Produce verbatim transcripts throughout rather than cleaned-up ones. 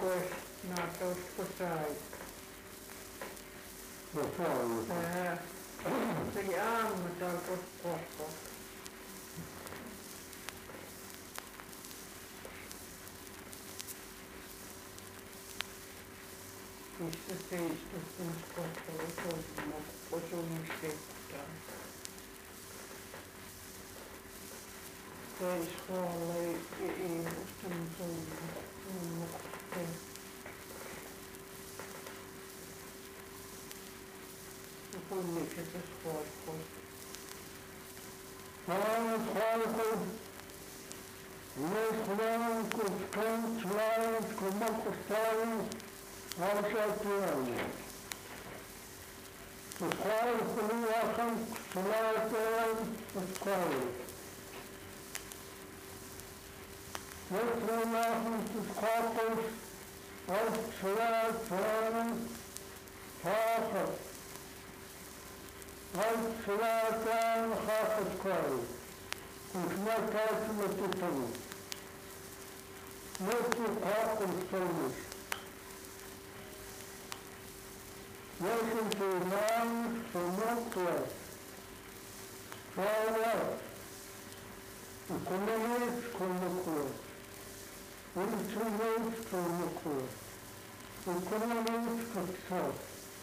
depois nota os portais. Depois. É. Sei, ah, mas já gosto. Isto sei, isto nos gosto, depois eu não sei portanto. É escola e, e, e estamos um, um, um bonita das corpos. Vamos, corpos, nos brancos, cantos, lares, como acostados, aos altuanos. Os corpos viajam, colateram os corpos. Os viajam dos corpos, aos colateram, façam. Als colateral gaat het kwijt. Dus net kijken met de tong. Net de kop en stones. Welke de naam vermoord wordt. Vooruit. De communis komen kort. De instruments komen kort. De communis verstopt.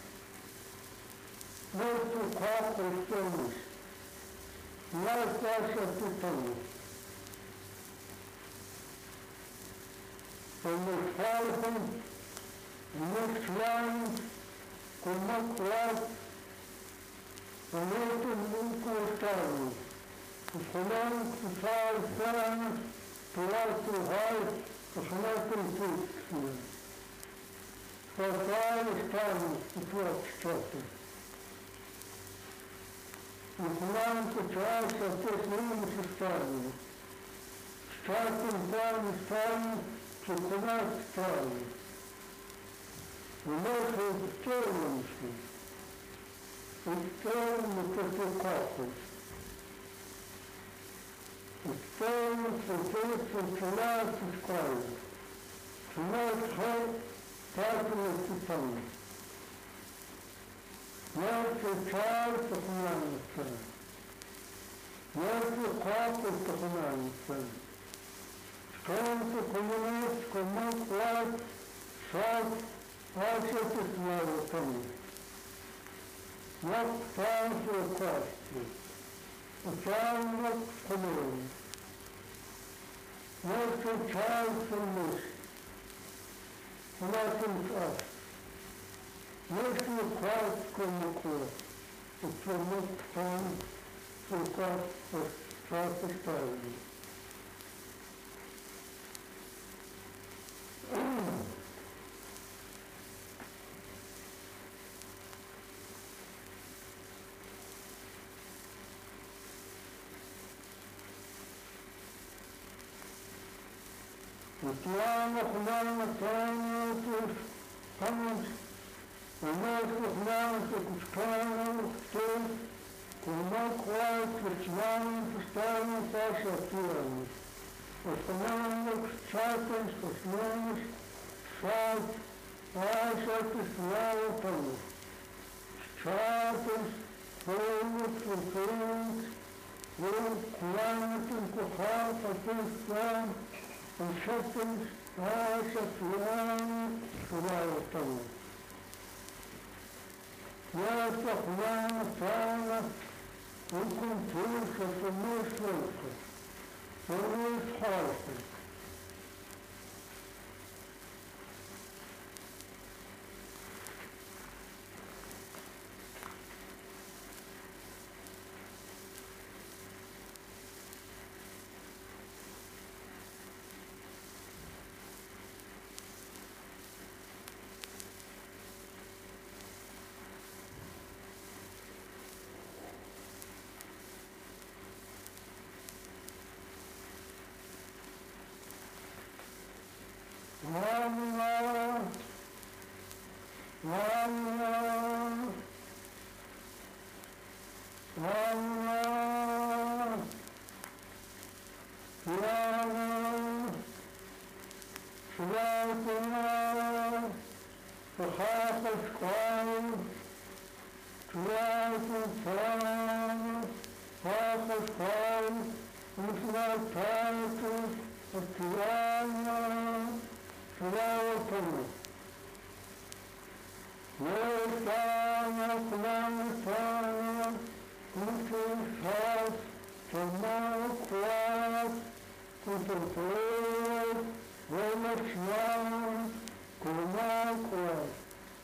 Nosso corpo estamos, nós executamos. Nos faltam, nos planos, como claro, o nosso mundo estamos. Os planos que fazem planos, por alto raio, os nossos filhos. Só faz estamos, os nossos filhos. Os planos que trazem a pessoas estamos. Está tentando estar que começa estar. O nosso externo, o externo que se corta. O externo que se funcionar as coisas. Que nós só fazemos que estamos. Nosso char se começa. Nosso corpo se começa. Quando comunista como claro, só acha que se leva também. Não faz o costo. O char não comeu. Nosso char se mexe. Nosso char. Nosso quarto como cor. O seu muito fã, o quarto só se está. الإسلام إخوان كانوا خمس والناس إخوان كانوا كتير وما إخوان كتير كتير فاشا كتير وإخوان كتير كتير شاد فاشا كتير كتير شاد فوق كتير وإخوان كتير كتير وشكل هذا فلان فلان يا فلان كان وكنت في المسلم في حاصل Allah, Allah, Allah, Allah, Allah. Tonight, the half of squire, tonight and time, half of squire, with my title of Tiana, Tiana. Yes, I'm a plan, which is half to my class, to the world, where much young, to my class.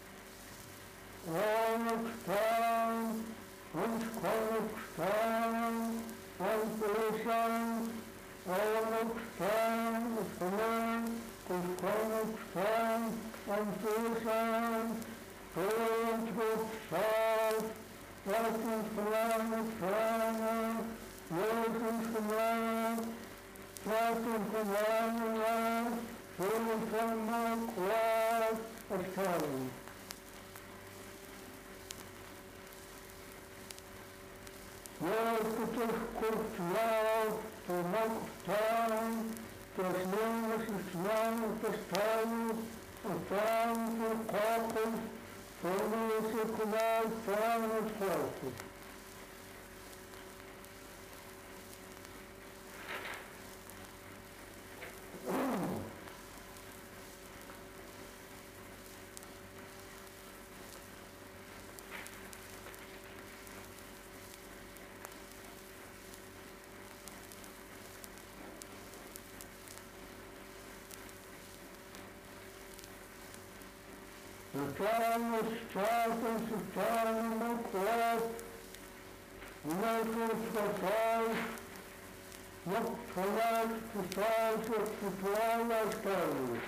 All next time, once next time, one person, all next time, the man, once next time, one person, Don't go south, Latin Planet Prana, Latin Planet, Latin Planet, Latin Planet, Class of Time. Latin Kurt Lauf, the Monk Town, das Landes ist Land des Tages, und Time for Corpus, Formula circular, time and forces. The time is sharpens the time of class, methods for size, look for life to size of the twilight stories.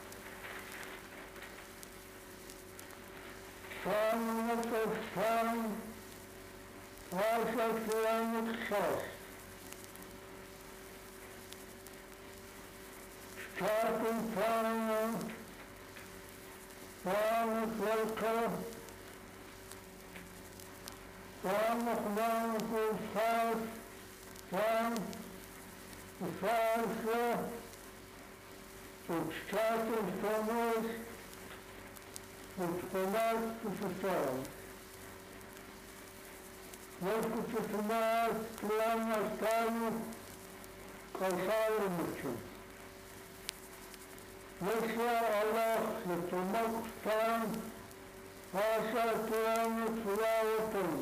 Time of the time, life of the unexpressed. Starting time, Time of welcome, time of man who fight, time to fight for, to starting from us, to connect to the time. Welcome to tonight, plan of time, causal mission. Yeshua Allah, the Tumok time, Pasha Tuan Tuawatan,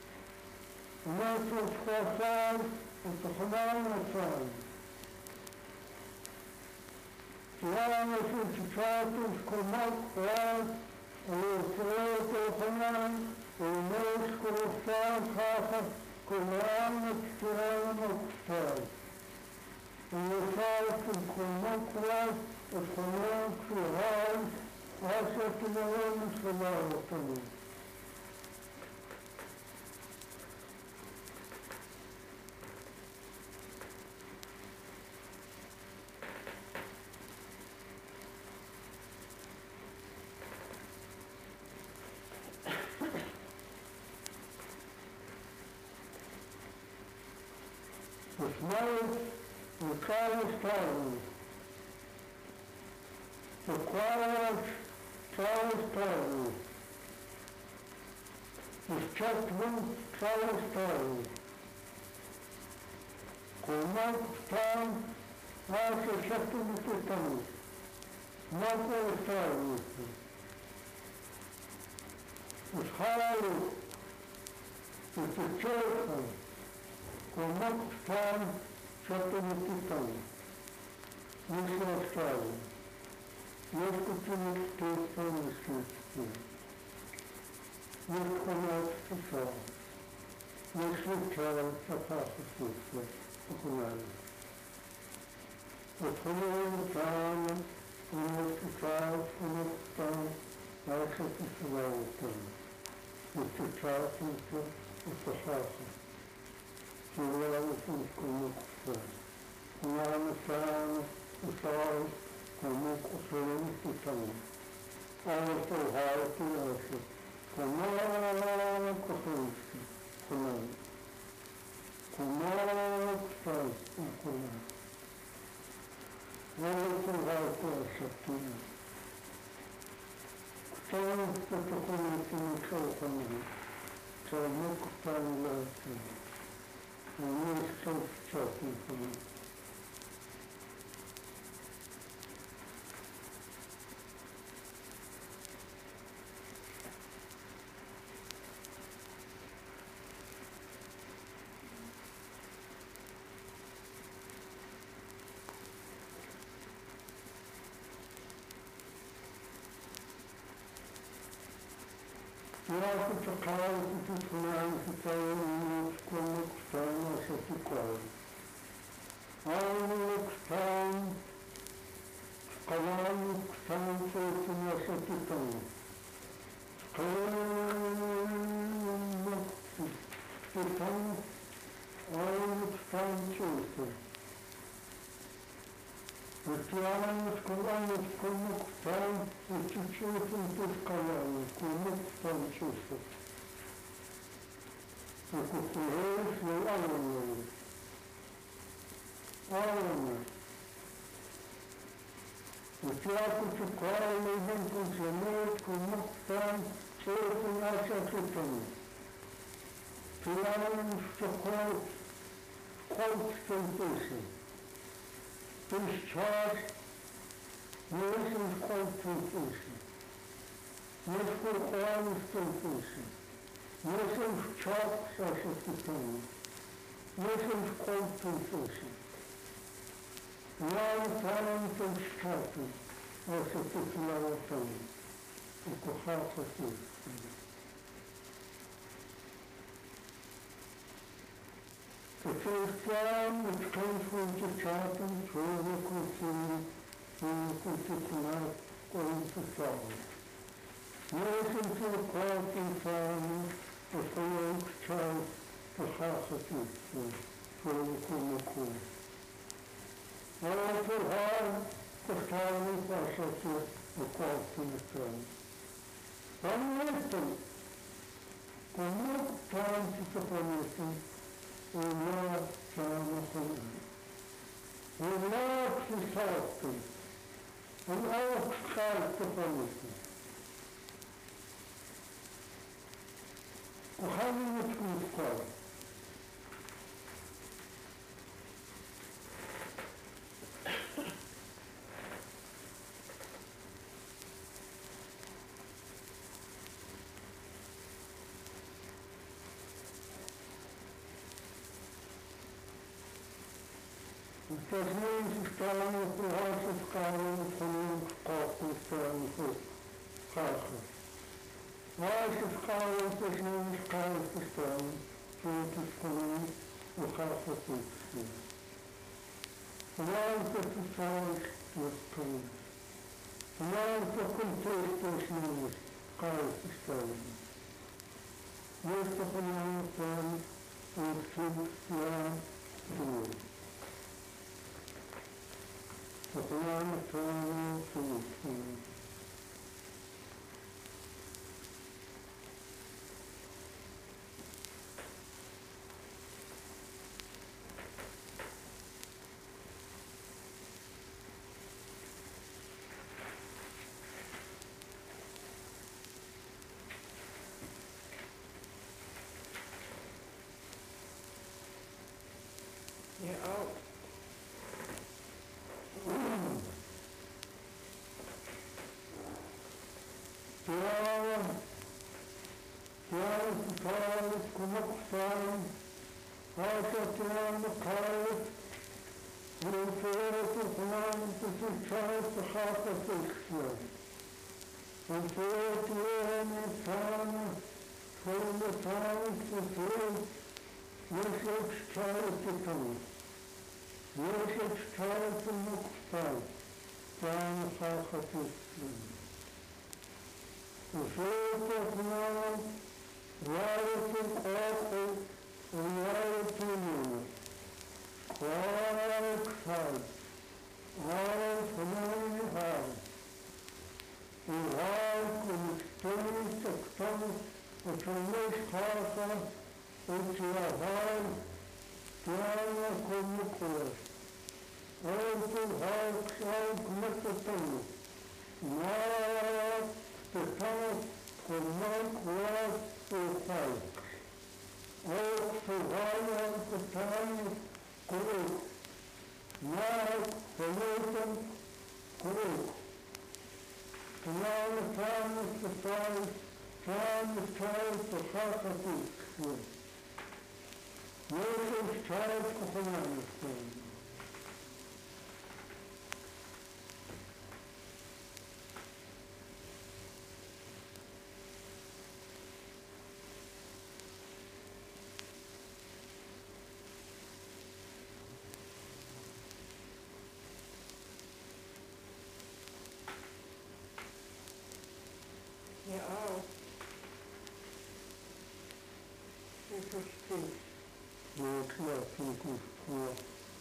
Nasus Khasal, and Tuhman Hassan. Tuan is the Chatus Kumak Wan, and the Tuat Tuhanan, the Nos Kurustan Khafa, Kuman Tuan Mukhtar. And the South and Kumak Wan, the Quran to hard, also to the ones from our opinion. The smallest, the tallest time. The quiet, Charles Perry. The Chapman, Charles Perry. Cormac Town, also Chapman Mississippi. Michael Perry. The Harley, the Churchman. Cormac Town, Chapman Mississippi. Mission Australia. Let's continue to take from the streets here. Let's come out to fall. Let's return to pass the streets here, to come out. The following time, we must be tried for the time, also to survive the time. With the child into the house. To realize the school of time. We are the time, the soul, como oferemos que estamos. Ahora estou raro que eu acho. Como ela corrente, como como ela faz, como Великий Вайкошевський. Хто спокійниці нічого пам'ятає? Чому купали легкі? Вони щось чотні пам'ятає. Я почекаю, тут знаєте, це школьну кштану, що цікаво. Але кштан, школану кштан, це наша цікаво. Школану кштан, але кштан чисто. Ритуальну школану, школьну кштан, і чуть-чуть не школану, школьну кштан чисто. Яку служили, служали. Але Святку чекали, він консумують, кому там чисто наша читання. Святку, що хоч, хоч пише. Ти час, не лише хоч пише. Не спокійно пише. Не лише час наша читання. Не лише хоч пише. Я там читати, ось тут я там, і кохався тут. Почав відкрив дівчатам, чоловіку сину, чоловіку тітла, коли писав. Носим цілком самі, постояв час, кохався тут, чоловіку Миколу. Але погано поставили пашати у кавці на цьому. Пам'ятаю, кому танці запам'ятаю, у нас саме ходили. У нас писати, у нас шарти пам'ятаю. Коханечку стали. Зажмурившись, стали пугатися скарбом, самим шкафом стоянку хаха. Ваші скарбом, зажмурившись, скарбом стоянку, чоловіки скарбом, у хаха тут. Вам записалось, як скарбом. Вам закінчилось, зажмурившись, скарбом стоянку. Виступили там, у всіх я думаю. Поклони твоєму Христу. You're out. Слава, слава, слава, кумок слава, Asa слава, Михайло, Вінферати, слава, посвячається хата сексуальна. Вінферати, Євгені, слава, слава, слава, слава, Єсик, чається тому. Єсик, чається муксталь, слава, хата сексуальна. Жовтих нам, варитим оком, варитим мину. Хвалик сад, варик фонарний гар. І гарку відстилися к тому, очолись хата, оціла гар, п'яна кому кош. Open hearts of Mississippi. Now, the Thomas will not walk the fight. All survivors of the time group. Now, the nation group. Now, the time is the price. Time is time for sacrifice. Nation's charge for humanity. Ja, auch. Ich verstehe. Ja, klar, finde ich gut. Ja.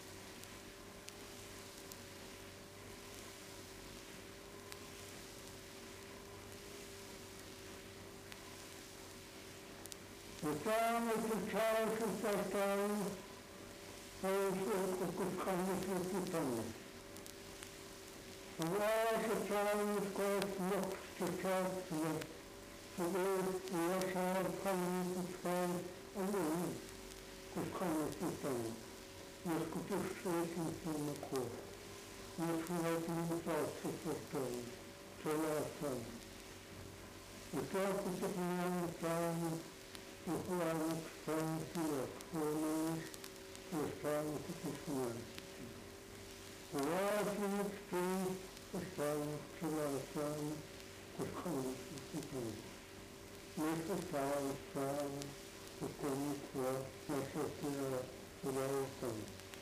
The time is the child of that time, also of the kindness of the family. The wise of time is God's looks to church with the word the Russian kindness of God alone of kindness of family. Yes, could you straight from the court? Yes, we have been thoughts of the time, to last time. The darkness of the man of time the whole time here, for me, was time to perform. The last in the street was time to last time to come to the This was time, time to come to necessary to last time.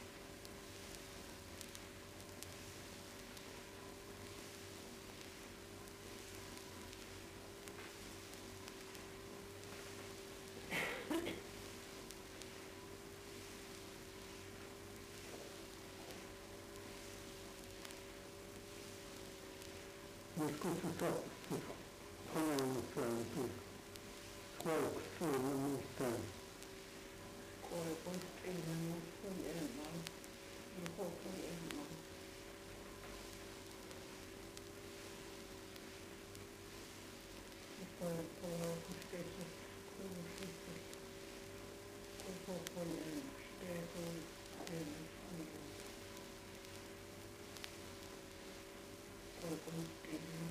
This was the top of following the family. Smoke through the most time. Kåre på stenen mot fullendan. I hållfulländan. Kåre på stenen kursister. I hållfulländan. Stegen stenen stenen. Kåre på stenen.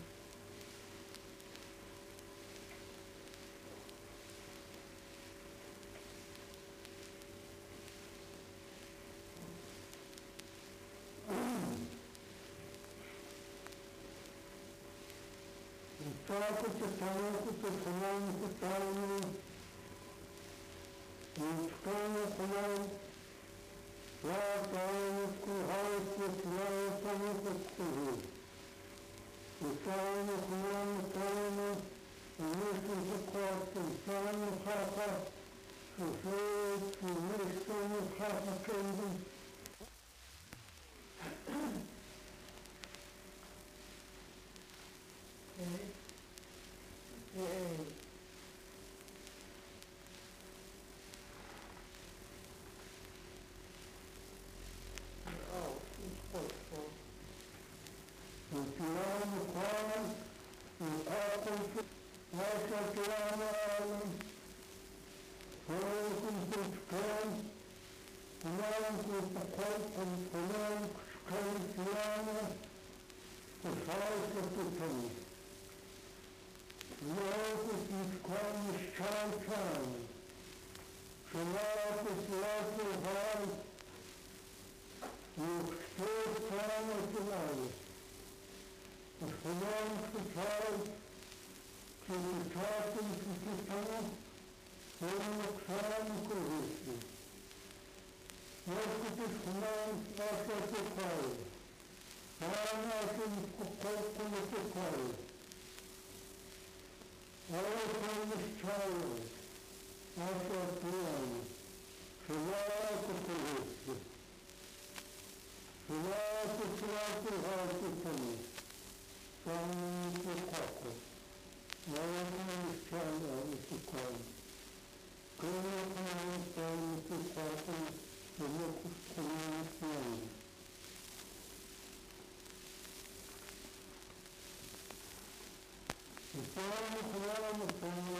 Talk with the talk with the command with the talk with the command Lord down with the house with love and with the school. The time of command the time and listen to court and time of Papa to faith to listen of Papa Kingdom. Yay. Oh, he's hopeful. The Tiana Kwan, the Apple, Russia Tiana Island, Horizons of Kwan, the lands of the Pope and the lands of Tiana, the house of the King. Love is his Quanish child time. The love is love of heart. You still time of the life. The command to child to the talking to the tongue, then the crown to history. What is this command after the call? Time after the call to the call. All from this child, after the end, to love the police. To love the love the heart of police. From the pocket. All from this child is the call. Go upon the phone with the pocket, the look of the end. Esperamos, esperamos, esperamos.